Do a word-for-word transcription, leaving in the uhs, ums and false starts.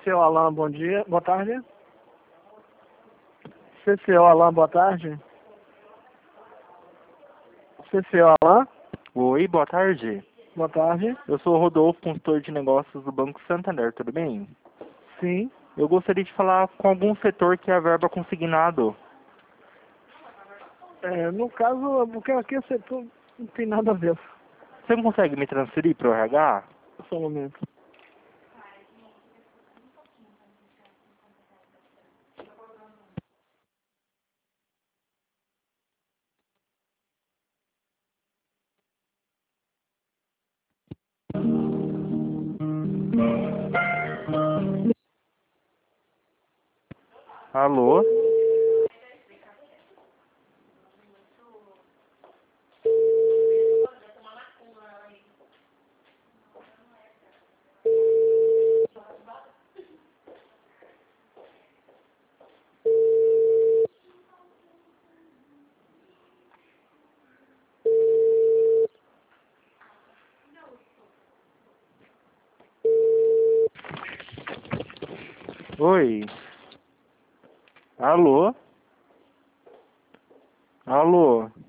Seu Alain, bom dia. Boa tarde. C C O Alain, boa tarde. C C O Alain, Oi, boa tarde. boa tarde. Eu sou o Rodolfo, consultor de negócios do Banco Santander, tudo bem? Sim. Eu gostaria de falar com algum setor que é a verba consignado. É, no caso, porque aqui o setor não tem nada a ver. Você não consegue me transferir para o R H? Só um momento. Alô? Oi? Alô? Alô?